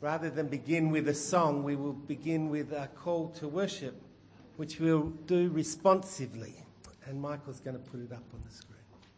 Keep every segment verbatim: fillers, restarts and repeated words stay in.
Rather than begin with a song, we will begin with a call to worship, which we'll do responsively. And Michael's going to put it up on the screen.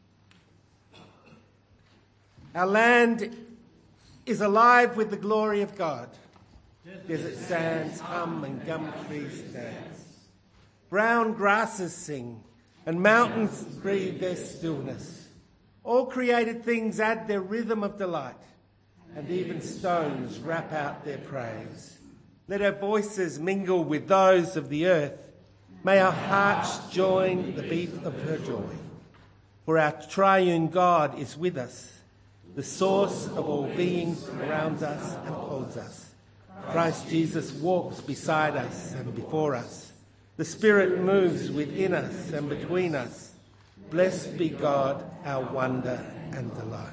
Our land is alive with the glory of God. Desert sands hum and gum trees dance. Brown grasses sing and mountains breathe their stillness. All created things add their rhythm of delight, and even stones rap out their praise. Let our voices mingle with those of the earth. May our hearts join the beat of her joy. For our triune God is with us. The source of all being surrounds us and holds us. Christ Jesus walks beside us and before us. The Spirit moves within us and between us. Blessed be God, our wonder and delight.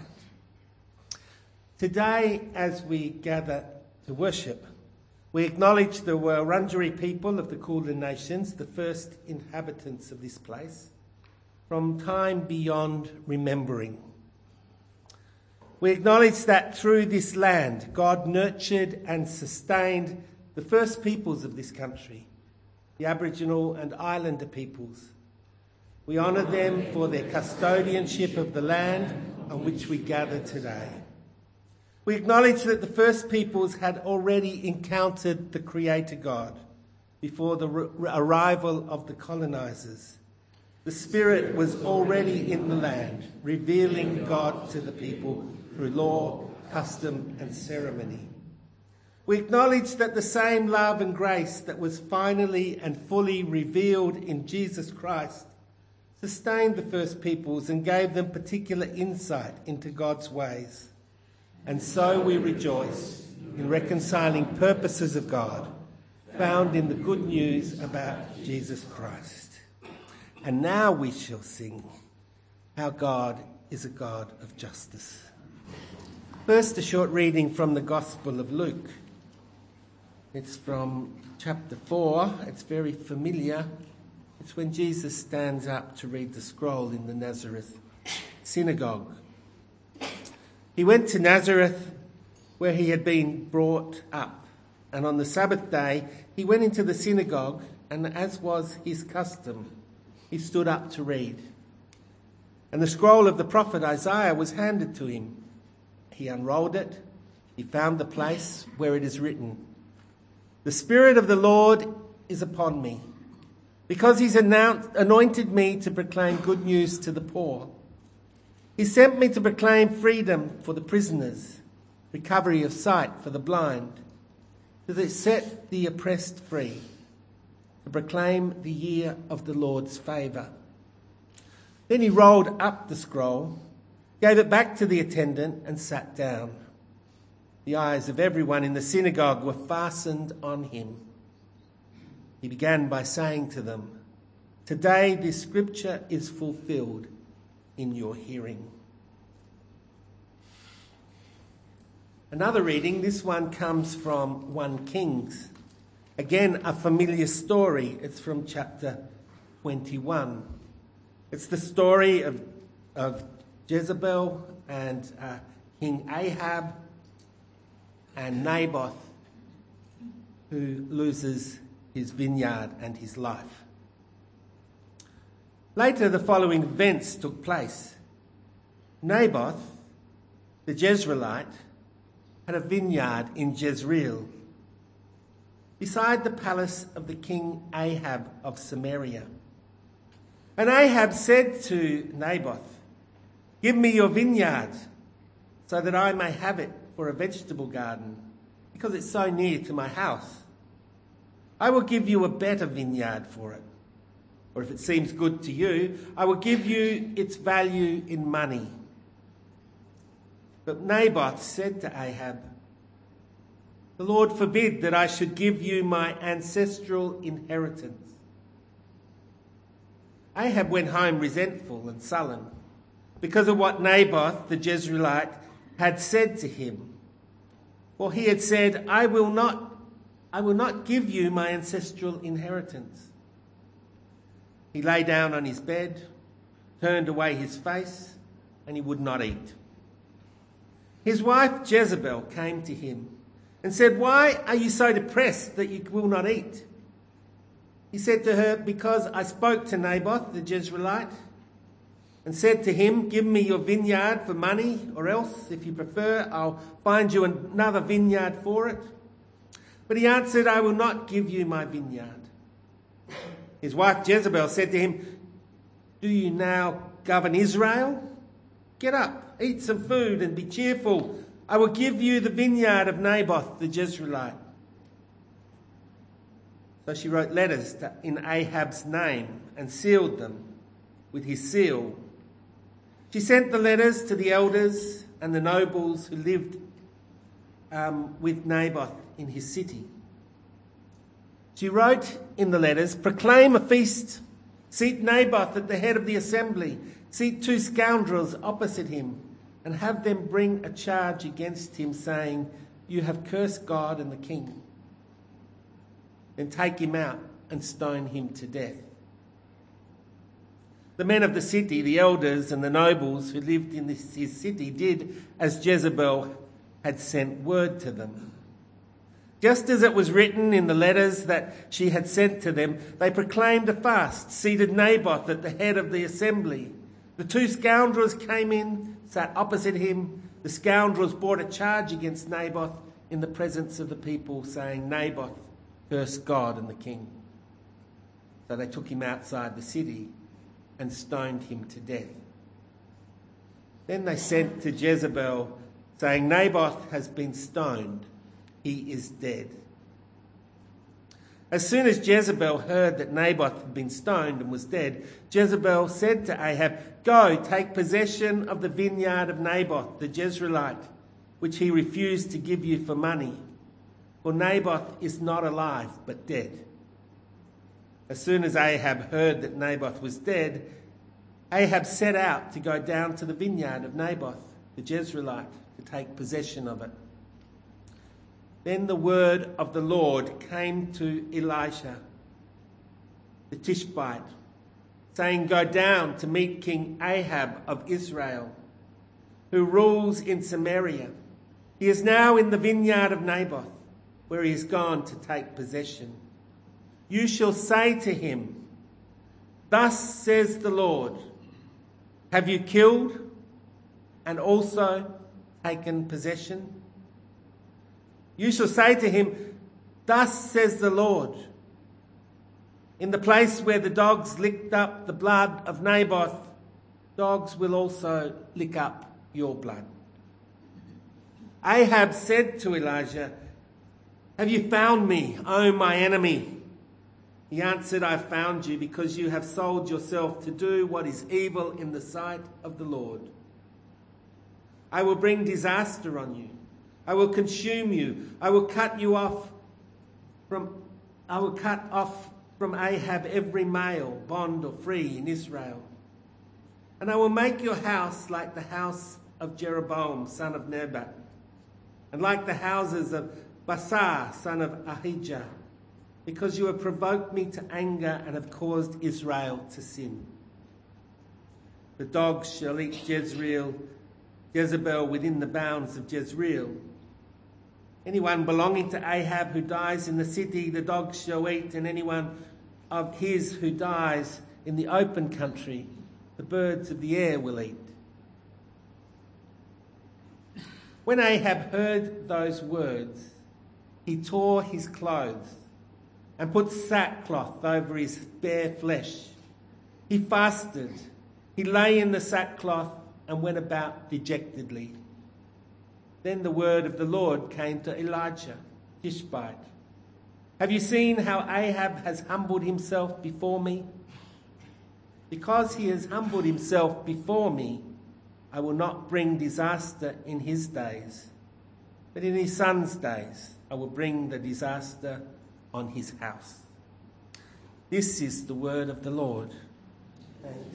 Today, as we gather to worship, we acknowledge the Wurundjeri people of the Kulin Nations, the first inhabitants of this place, from time beyond remembering. We acknowledge that through this land, God nurtured and sustained the first peoples of this country, the Aboriginal and Islander peoples. We honour them for their custodianship of the land on which we gather today. We acknowledge that the first peoples had already encountered the Creator God before the r- arrival of the colonisers. The Spirit was already in the land, revealing God to the people through law, custom and ceremony. We acknowledge that the same love and grace that was finally and fully revealed in Jesus Christ sustained the first peoples and gave them particular insight into God's ways. And so we rejoice in reconciling purposes of God found in the good news about Jesus Christ. And now we shall sing, our God is a God of justice. First, a short reading from the Gospel of Luke. It's from chapter four. It's very familiar. It's when Jesus stands up to read the scroll in the Nazareth synagogue. He went to Nazareth, where he had been brought up, and on the Sabbath day he went into the synagogue, and as was his custom, he stood up to read. And the scroll of the prophet Isaiah was handed to him. He unrolled it. He found the place where it is written, "The Spirit of the Lord is upon me, because he's announced, anointed me to proclaim good news to the poor. He sent me to proclaim freedom for the prisoners, recovery of sight for the blind, to set the oppressed free, to proclaim the year of the Lord's favour." Then he rolled up the scroll, gave it back to the attendant and sat down. The eyes of everyone in the synagogue were fastened on him. He began by saying to them, "Today this scripture is fulfilled in your hearing." Another reading, this one comes from First Kings. Again, a familiar story. It's from chapter twenty-one. It's the story of, of Jezebel and uh, King Ahab and Naboth, who loses his vineyard and his life. Later, the following events took place. Naboth, the Jezreelite, had a vineyard in Jezreel, beside the palace of the king Ahab of Samaria. And Ahab said to Naboth, "Give me your vineyard, so that I may have it for a vegetable garden, because it's so near to my house. I will give you a better vineyard for it. Or if it seems good to you, I will give you its value in money." But Naboth said to Ahab, "The Lord forbid that I should give you my ancestral inheritance." Ahab went home resentful and sullen because of what Naboth the Jezreelite had said to him. For he had said, I will not, I will not give you my ancestral inheritance." He lay down on his bed, turned away his face, and he would not eat. His wife Jezebel came to him and said, "Why are you so depressed that you will not eat?" He said to her, "Because I spoke to Naboth the Jezreelite and said to him, 'Give me your vineyard for money, or else, if you prefer, I'll find you another vineyard for it.' But he answered, 'I will not give you my vineyard.' His wife Jezebel said to him, 'Do you now govern Israel? Get up, eat some food and be cheerful. I will give you the vineyard of Naboth the Jezreelite.' So she wrote letters to, in Ahab's name and sealed them with his seal. She sent the letters to the elders and the nobles who lived um, with Naboth in his city. She wrote in the letters, 'Proclaim a feast. Seat Naboth at the head of the assembly. Seat two scoundrels opposite him and have them bring a charge against him, saying, "You have cursed God and the king." Then take him out and stone him to death." The men of the city, the elders and the nobles who lived in this, his city, did as Jezebel had sent word to them. Just as it was written in the letters that she had sent to them, they proclaimed a fast, seated Naboth at the head of the assembly. The two scoundrels came in, sat opposite him. The scoundrels brought a charge against Naboth in the presence of the people, saying, "Naboth cursed God and the king." So they took him outside the city and stoned him to death. Then they sent to Jezebel, saying, "Naboth has been stoned. He is dead." As soon as Jezebel heard that Naboth had been stoned and was dead, Jezebel said to Ahab, "Go, take possession of the vineyard of Naboth the Jezreelite, which he refused to give you for money. For Naboth is not alive, but dead." As soon as Ahab heard that Naboth was dead, Ahab set out to go down to the vineyard of Naboth the Jezreelite to take possession of it. Then the word of the Lord came to Elijah the Tishbite, saying, "Go down to meet King Ahab of Israel, who rules in Samaria. He is now in the vineyard of Naboth, where he has gone to take possession. You shall say to him, 'Thus says the Lord, have you killed and also taken possession?' You shall say to him, 'Thus says the Lord, in the place where the dogs licked up the blood of Naboth, dogs will also lick up your blood.'" Ahab said to Elijah, "Have you found me, O my enemy?" He answered, "I found you because you have sold yourself to do what is evil in the sight of the Lord. I will bring disaster on you. I will consume you. I will cut you off from, I will cut off from Ahab every male, bond or free in Israel. And I will make your house like the house of Jeroboam, son of Nebat, and like the houses of Baasha, son of Ahijah, because you have provoked me to anger and have caused Israel to sin. The dogs shall eat Jezreel, Jezebel within the bounds of Jezreel. Anyone belonging to Ahab who dies in the city, the dogs shall eat, and anyone of his who dies in the open country, the birds of the air will eat." When Ahab heard those words, he tore his clothes and put sackcloth over his bare flesh. He fasted. He lay in the sackcloth and went about dejectedly. Then the word of the Lord came to Elijah, Tishbite. "Have you seen how Ahab has humbled himself before me? Because he has humbled himself before me, I will not bring disaster in his days, but in his son's days I will bring the disaster on his house." This is the word of the Lord. Thanks.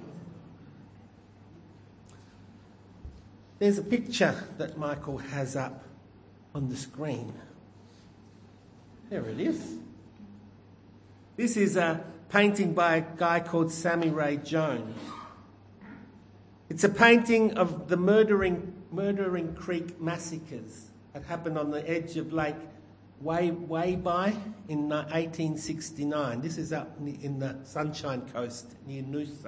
There's a picture that Michael has up on the screen. There it is. This is a painting by a guy called Sammy Ray Jones. It's a painting of the Murdering, Murdering Creek massacres It happened on the edge of Lake Way, Waybai in eighteen sixty-nine. This is up in the Sunshine Coast near Noosa.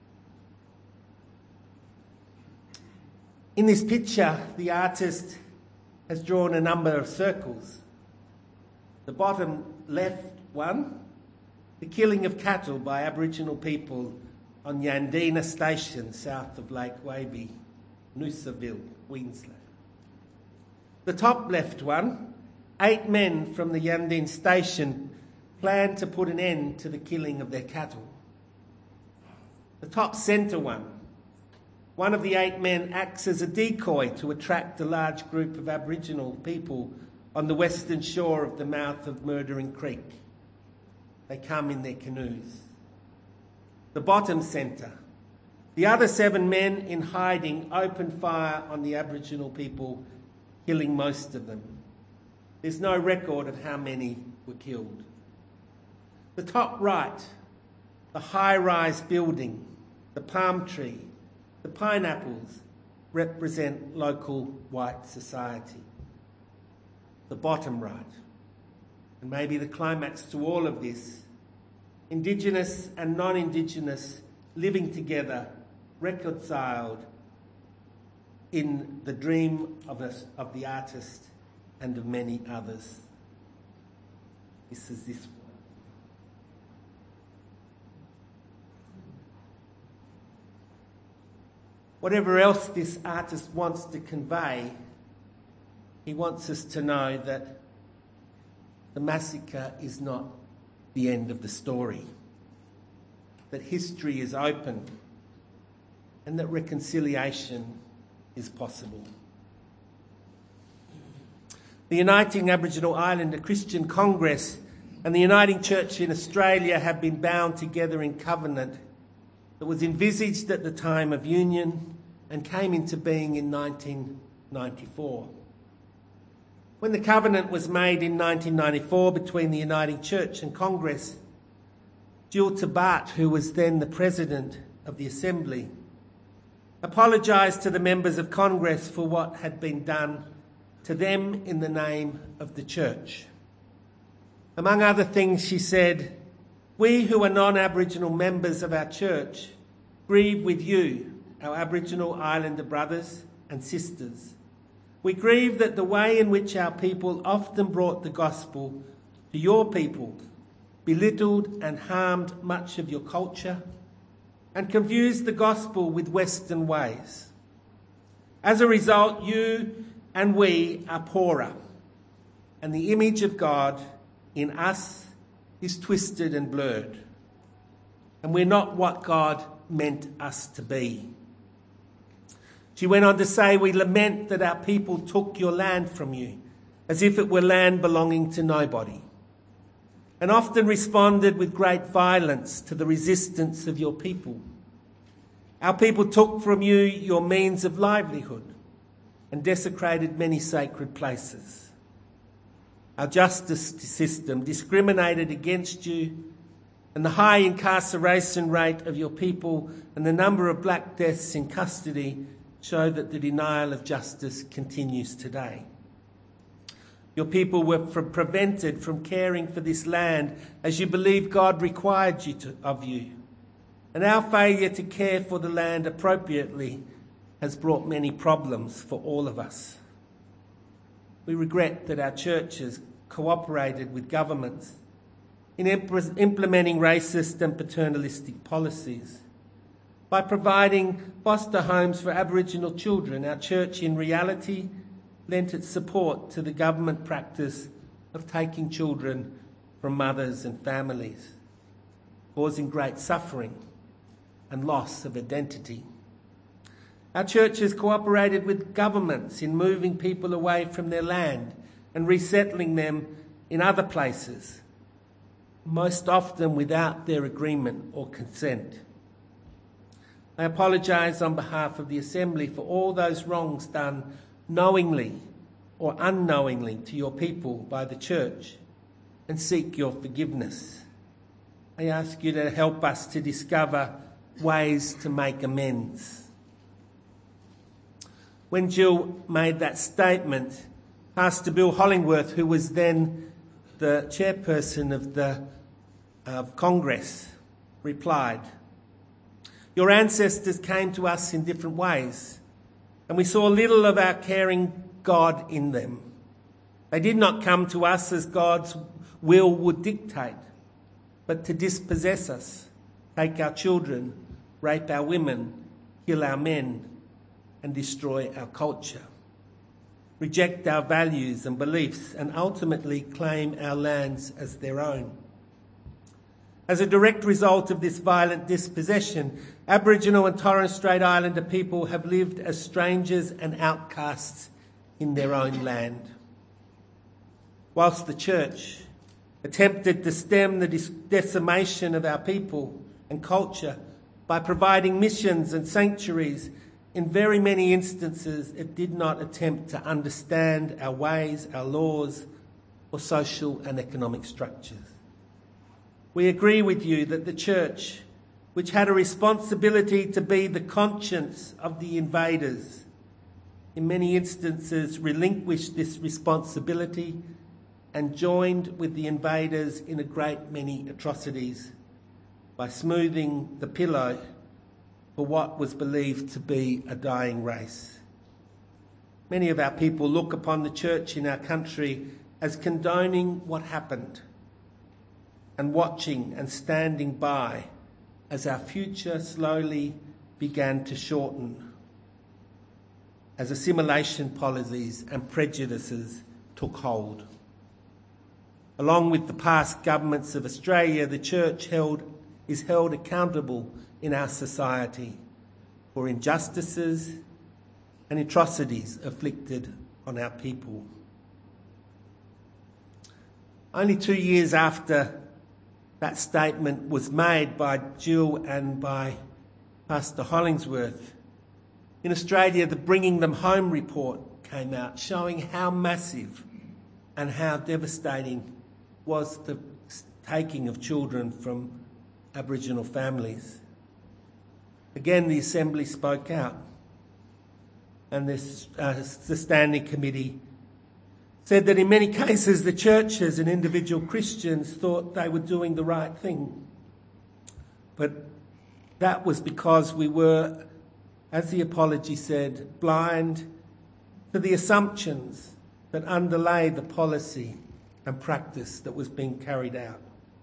In this picture, the artist has drawn a number of circles. The bottom left one, the killing of cattle by Aboriginal people on Yandina Station, south of Lake Waybai, Noosaville, Queensland. The top left one, eight men from the Yandina Station planned to put an end to the killing of their cattle. The top centre one, one of the eight men acts as a decoy to attract a large group of Aboriginal people on the western shore of the mouth of Murdering Creek. They come in their canoes. The bottom centre, the other seven men in hiding open fire on the Aboriginal people, killing most of them. There's no record of how many were killed. The top right, the high-rise building, the palm tree, the pineapples represent local white society. The bottom right, and maybe the climax to all of this, Indigenous and non-Indigenous living together, reconciled in the dream of, us, of the artist and of many others. This is this one. Whatever else this artist wants to convey, he wants us to know that the massacre is not the end of the story, that history is open, and that reconciliation is possible. The Uniting Aboriginal Islander Christian Congress and the Uniting Church in Australia have been bound together in covenant that was envisaged at the time of union and came into being in nineteen ninety-four. When the covenant was made in nineteen ninety-four between the Uniting Church and Congress, Jill Tabat, who was then the President of the Assembly, apologised to the members of Congress for what had been done to them in the name of the Church. Among other things, she said, "We who are non-Aboriginal members of our Church grieve with you, our Aboriginal Islander brothers and sisters. We grieve that the way in which our people often brought the gospel to your people belittled and harmed much of your culture and confused the gospel with Western ways. As a result, you and we are poorer, and the image of God in us is twisted and blurred, and we're not what God meant us to be." She went on to say, "We lament that our people took your land from you, as if it were land belonging to nobody, and often responded with great violence to the resistance of your people. Our people took from you your means of livelihood and desecrated many sacred places. Our justice system discriminated against you, and the high incarceration rate of your people and the number of black deaths in custody show that the denial of justice continues today. Your people were from prevented from caring for this land as you believe God required you to, of you. And our failure to care for the land appropriately has brought many problems for all of us. We regret that our churches cooperated with governments in imp- implementing racist and paternalistic policies. By providing foster homes for Aboriginal children, our church in reality lent its support to the government practice of taking children from mothers and families, causing great suffering and loss of identity. Our church has cooperated with governments in moving people away from their land and resettling them in other places, most often without their agreement or consent. I apologise on behalf of the Assembly for all those wrongs done knowingly or unknowingly to your people by the Church and seek your forgiveness. I ask you to help us to discover ways to make amends." When Jill made that statement, Pastor Bill Hollingworth, who was then the chairperson of the of Congress, replied, "Your ancestors came to us in different ways, and we saw little of our caring God in them. They did not come to us as God's will would dictate, but to dispossess us, take our children, rape our women, kill our men, and destroy our culture, reject our values and beliefs, and ultimately claim our lands as their own. As a direct result of this violent dispossession, Aboriginal and Torres Strait Islander people have lived as strangers and outcasts in their own land. Whilst the Church attempted to stem the decimation of our people and culture by providing missions and sanctuaries, in very many instances it did not attempt to understand our ways, our laws, or social and economic structures. We agree with you that the Church, which had a responsibility to be the conscience of the invaders, in many instances relinquished this responsibility and joined with the invaders in a great many atrocities by smoothing the pillow for what was believed to be a dying race. Many of our people look upon the Church in our country as condoning what happened and watching and standing by as our future slowly began to shorten, as assimilation policies and prejudices took hold. Along with the past governments of Australia, the Church held, is held accountable in our society for injustices and atrocities inflicted on our people. Only two years after that statement was made by Jill and by Pastor Hollingsworth, in Australia, the Bringing Them Home report came out showing how massive and how devastating was the taking of children from Aboriginal families. Again, the Assembly spoke out, and this, uh, the Standing Committee said that in many cases the churches and individual Christians thought they were doing the right thing. But that was because we were, as the apology said, blind to the assumptions that underlay the policy and practice that was being carried out.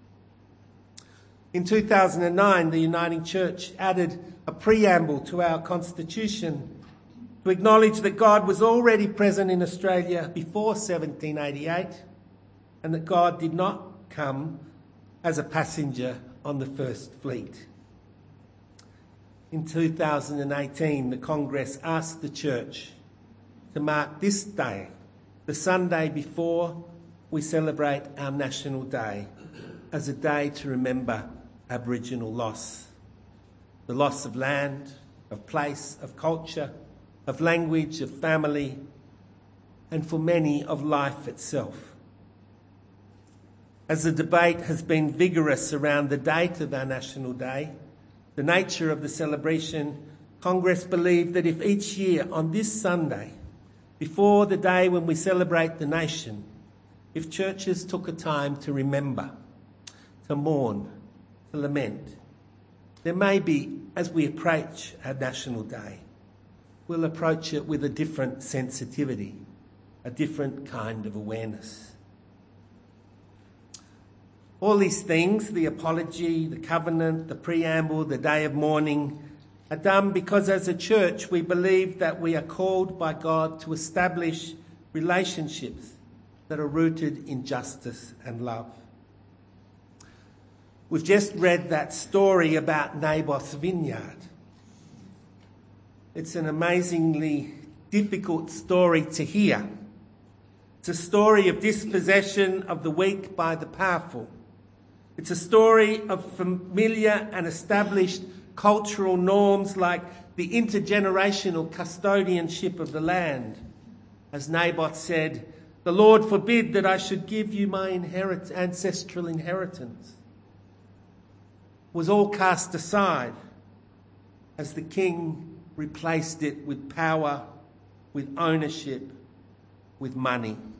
In two thousand nine, the Uniting Church added a preamble to our Constitution to acknowledge that God was already present in Australia before seventeen eighty-eight and that God did not come as a passenger on the First Fleet. In two thousand eighteen, the Congress asked the Church to mark this day, the Sunday before we celebrate our National Day, as a day to remember Aboriginal loss. The loss of land, of place, of culture, of language, of family, and for many of life itself. As the debate has been vigorous around the date of our National Day, the nature of the celebration, Congress believed that if each year on this Sunday, before the day when we celebrate the nation, if churches took a time to remember, to mourn, to lament, there may be, as we approach our National Day, we'll approach it with a different sensitivity, a different kind of awareness. All these things, the apology, the covenant, the preamble, the day of mourning, are done because as a church we believe that we are called by God to establish relationships that are rooted in justice and love. We've just read that story about Naboth's vineyard. It's an amazingly difficult story to hear. It's a story of dispossession of the weak by the powerful. It's a story of familiar and established cultural norms like the intergenerational custodianship of the land. As Naboth said, "The Lord forbid that I should give you my inherit- ancestral inheritance." Was all cast aside as the king replaced it with power, with ownership, with money.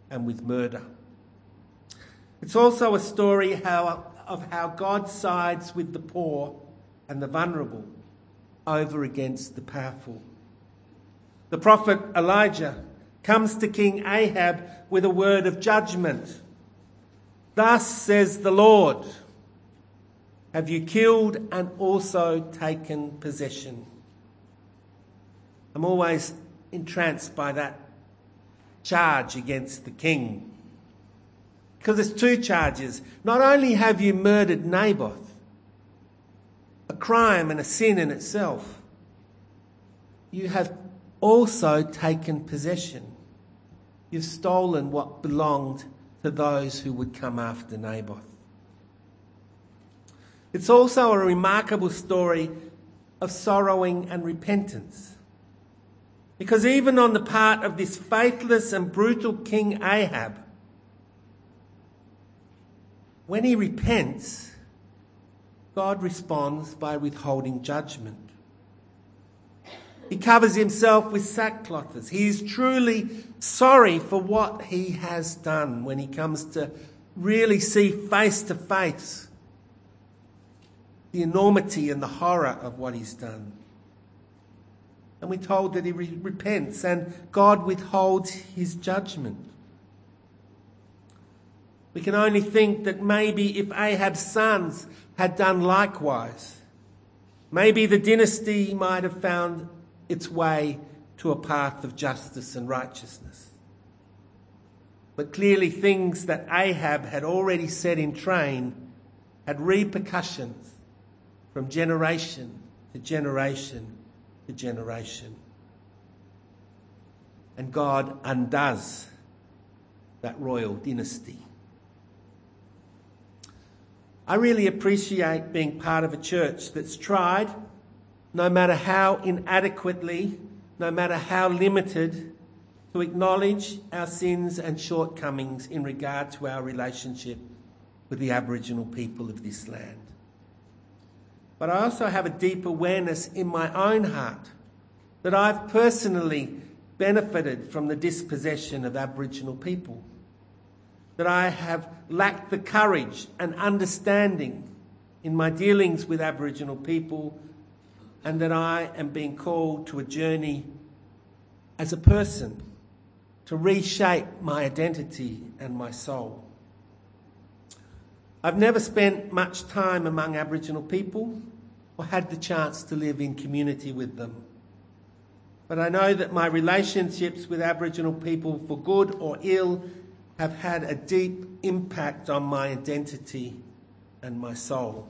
and with murder. It's also a story how, of how God sides with the poor and the vulnerable over against the powerful. The prophet Elijah comes to King Ahab with a word of judgment. Thus says the Lord, have you killed and also taken possession? I'm always entranced by that charge against the king. Because there's two charges. Not only have you murdered Naboth, a crime and a sin in itself, you have also taken possession. You've stolen what belonged to those who would come after Naboth. It's also a remarkable story of sorrowing and repentance. Because even on the part of this faithless and brutal King Ahab, when he repents, God responds by withholding judgment. He covers himself with sackcloth. He is truly sorry for what he has done when he comes to really see face to face the enormity and the horror of what he's done. And we're told that he re- repents and God withholds his judgment. We can only think that maybe if Ahab's sons had done likewise, maybe the dynasty might have found its way to a path of justice and righteousness. But clearly things that Ahab had already set in train had repercussions from generation to generation to generation. And God undoes that royal dynasty. I really appreciate being part of a church that's tried, no matter how inadequately, no matter how limited, to acknowledge our sins and shortcomings in regard to our relationship with the Aboriginal people of this land. But I also have a deep awareness in my own heart that I've personally benefited from the dispossession of Aboriginal people, that I have lacked the courage and understanding in my dealings with Aboriginal people, and that I am being called to a journey as a person to reshape my identity and my soul. I've never spent much time among Aboriginal people or had the chance to live in community with them. But I know that my relationships with Aboriginal people, for good or ill, have had a deep impact on my identity and my soul.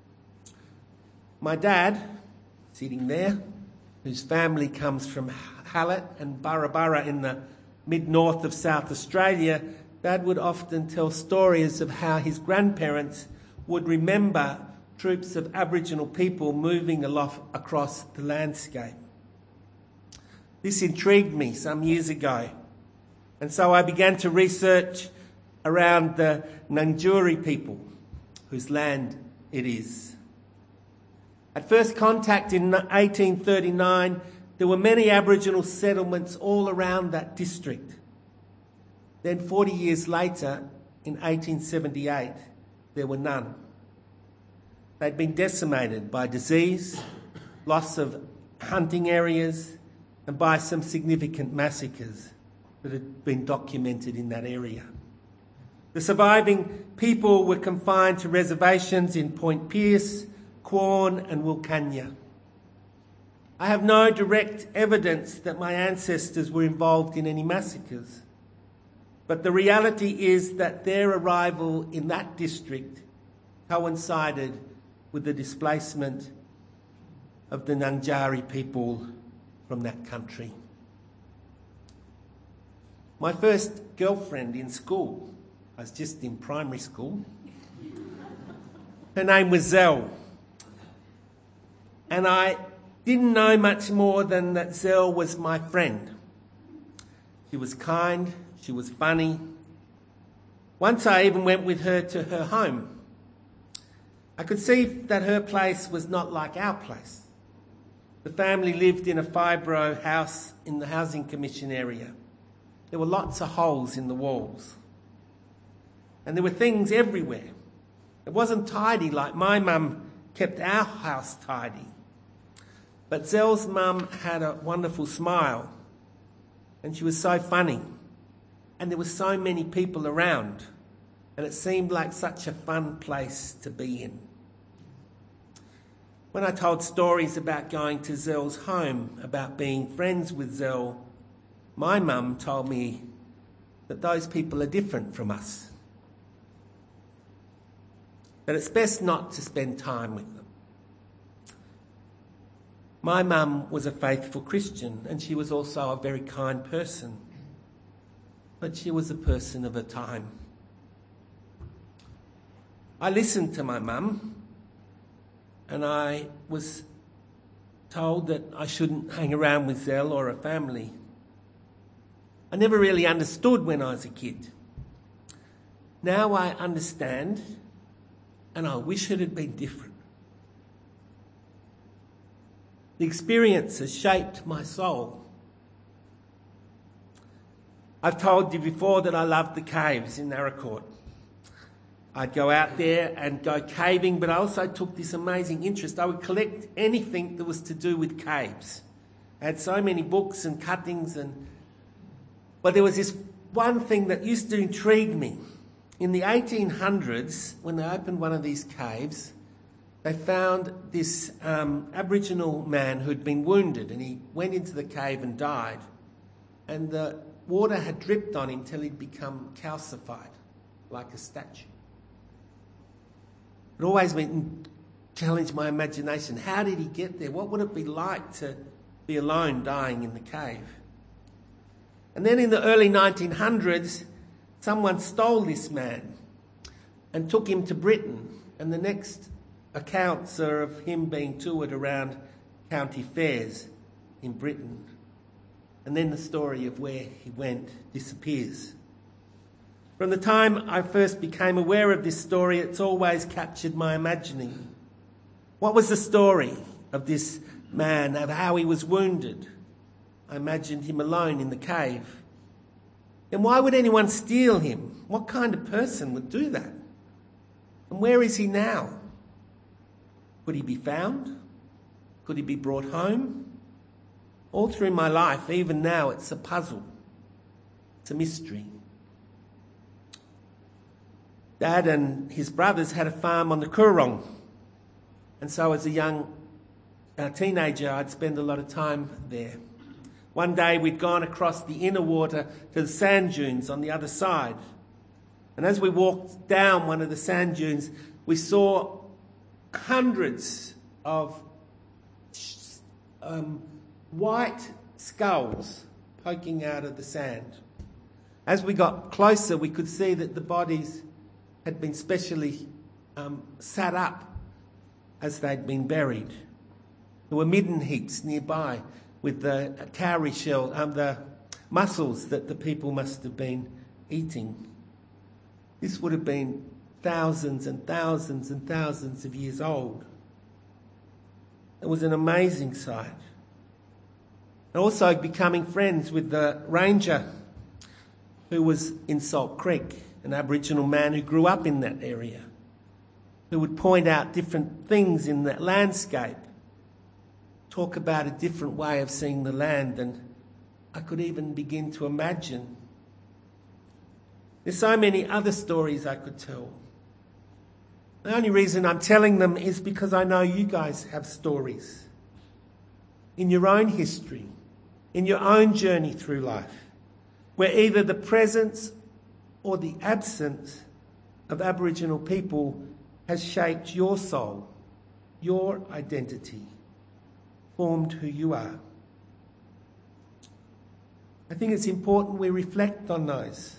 My dad, sitting there, whose family comes from Hallett and Burra Burra in the mid-north of South Australia, Dad would often tell stories of how his grandparents would remember troops of Aboriginal people moving aloft across the landscape. This intrigued me some years ago, and so I began to research around the Nanguri people, whose land it is. At first contact in eighteen thirty-nine, there were many Aboriginal settlements all around that district. Then forty years later, in eighteen seventy-eight, there were none. They'd been decimated by disease, loss of hunting areas, and by some significant massacres that had been documented in that area. The surviving people were confined to reservations in Point Pearce, Quorn and Wilcannia. I have no direct evidence that my ancestors were involved in any massacres, but the reality is that their arrival in that district coincided with the displacement of the Nangari people from that country. My first girlfriend in school, I was just in primary school, her name was Zell. And I didn't know much more than that Zell was my friend. She was kind, she was funny. Once I even went with her to her home. I could see that her place was not like our place. The family lived in a fibro house in the Housing Commission area. there were lots of holes in the walls. And there were things everywhere. It wasn't tidy like my mum kept our house tidy. But Zell's mum had a wonderful smile, and she was so funny. And there were so many people around, and it seemed like such a fun place to be in. When I told stories about going to Zell's home, about being friends with Zell, my mum told me that those people are different from us. That it's best not to spend time with them. My mum was a faithful Christian, and she was also a very kind person. But she was a person of her time. I listened to my mum, and I was told that I shouldn't hang around with Zell or her family. I never really understood when I was a kid. Now I understand, and I wish it had been different. The experience has shaped my soul. I've told you before that I loved the caves in Naracoorte. I'd go out there and go caving, but I also took this amazing interest. I would collect anything that was to do with caves. I had so many books and cuttings, and but there was this one thing that used to intrigue me. In the eighteen hundreds, when they opened one of these caves, they found this um, Aboriginal man who'd been wounded, and he went into the cave and died. And the water had dripped on him till he'd become calcified, like a statue. It always went and challenged my imagination. How did he get there? What would it be like to be alone dying in the cave? And then in the early nineteen hundreds, someone stole this man and took him to Britain. And the next accounts are of him being toured around county fairs in Britain. And then the story of where he went disappears. From the time I first became aware of this story, it's always captured my imagining. What was the story of this man, of how he was wounded? I imagined him alone in the cave. And why would anyone steal him? What kind of person would do that? And where is he now? Could he be found? Could he be brought home? All through my life, even now, it's a puzzle. It's a mystery. Dad and his brothers had a farm on the Coorong. And so as a young uh, teenager, I'd spend a lot of time there. One day we'd gone across the inner water to the sand dunes on the other side. And as we walked down one of the sand dunes, we saw hundreds of um, white skulls poking out of the sand. As we got closer, we could see that the bodies had been specially um, sat up as they'd been buried. There were midden heaps nearby with the cowrie shell, um, the mussels that the people must have been eating. This would have been thousands and thousands and thousands of years old. It was an amazing sight. And also becoming friends with the ranger who was in Salt Creek, an Aboriginal man who grew up in that area, who would point out different things in that landscape, talk about a different way of seeing the land, and I could even begin to imagine. There's so many other stories I could tell. The only reason I'm telling them is because I know you guys have stories in your own history, in your own journey through life, where either the presence or the absence of Aboriginal people has shaped your soul, your identity, formed who you are. I think it's important we reflect on those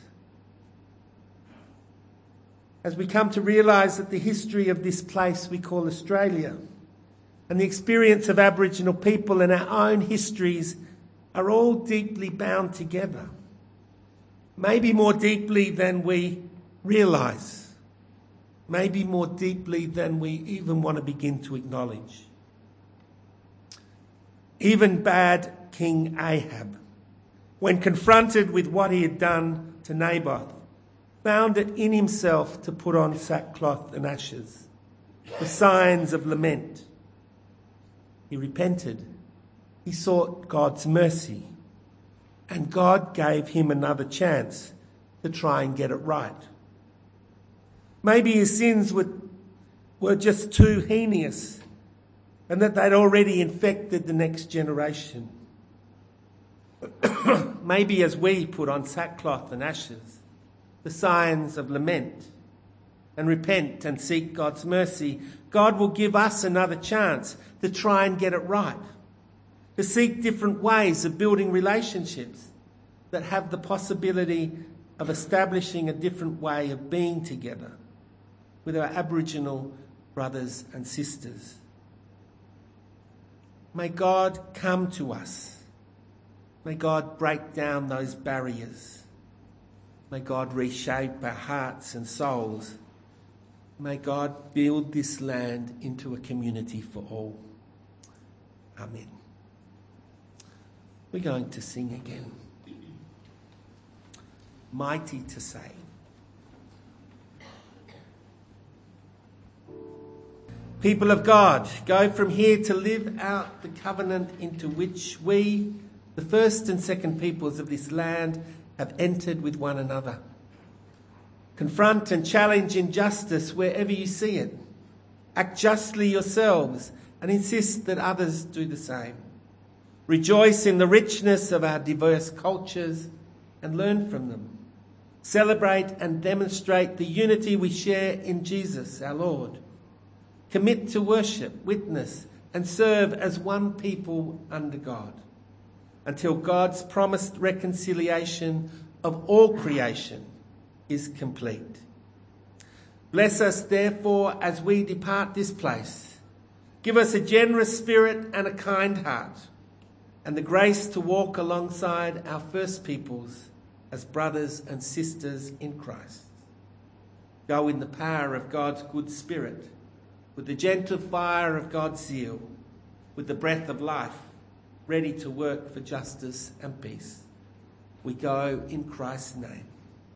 as we come to realise that the history of this place we call Australia and the experience of Aboriginal people and our own histories are all deeply bound together, maybe more deeply than we realise, maybe more deeply than we even want to begin to acknowledge. Even bad King Ahab when confronted with what he had done to Naboth, found it in himself to put on sackcloth and ashes, the signs of lament. He repented. He sought God's mercy. And God gave him another chance to try and get it right. Maybe his sins were, were just too heinous and that they'd already infected the next generation. Maybe as we put on sackcloth and ashes, the signs of lament, and repent and seek God's mercy, God will give us another chance to try and get it right, to seek different ways of building relationships that have the possibility of establishing a different way of being together with our Aboriginal brothers and sisters. May God come to us. May God break down those barriers. May God reshape our hearts and souls. May God build this land into a community for all. Amen. We're going to sing again. Mighty to save. People of God, go from here to live out the covenant into which we, the first and second peoples of this land, have entered with one another. Confront and challenge injustice wherever you see it. Act justly yourselves and insist that others do the same. Rejoice in the richness of our diverse cultures and learn from them. Celebrate and demonstrate the unity we share in Jesus, our Lord. Commit to worship, witness, and serve as one people under God, until God's promised reconciliation of all creation is complete. Bless us, therefore, as we depart this place. Give us a generous spirit and a kind heart, and the grace to walk alongside our first peoples as brothers and sisters in Christ. Go in the power of God's good spirit, with the gentle fire of God's zeal, with the breath of life, ready to work for justice and peace. We go in Christ's name.